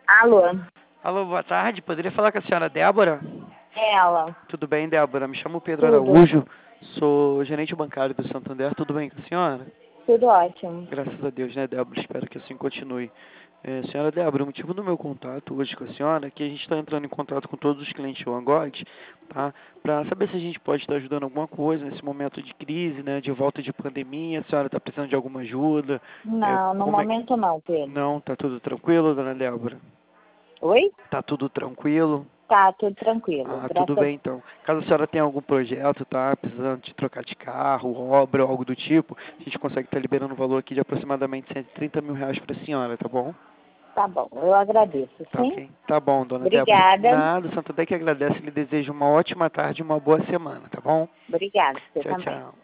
Alô, Alô, boa tarde. Poderia falar com a senhora Débora? ela, Tudo bem, Débora? Me chamo Pedro tudo, Araújo, sou gerente bancário do Santander. Tudo bem com a senhora? tudo ótimo. Graças a Deus, né, Débora? Espero que assim continue. Senhora Débora, o motivo do meu contato hoje com a senhora é que a gente está entrando em contato com todos os clientes do Angote, tá? Para saber se a gente pode estar ajudando alguma coisa nesse momento de crise, né? De volta de pandemia. A senhora está precisando de alguma ajuda? Não, no Como é... momento não, Pedro. Não, tá tudo tranquilo, dona Débora? Oi? Tá tudo tranquilo? Tá, tudo tranquilo, Ah, tudo graças a bem então. Caso a senhora tenha algum projeto, tá? Precisando de trocar de carro, obra ou algo do tipo, a gente consegue estar liberando um valor aqui de aproximadamente R$ 130.000 para a senhora, tá bom? Tá bom, eu agradeço, Tá sim? ok? Tá bom, dona Débora. Obrigada, Nada, o Santander que agradece e lhe desejo uma ótima tarde e uma boa semana, tá bom? obrigada, você Tchau, também. tchau.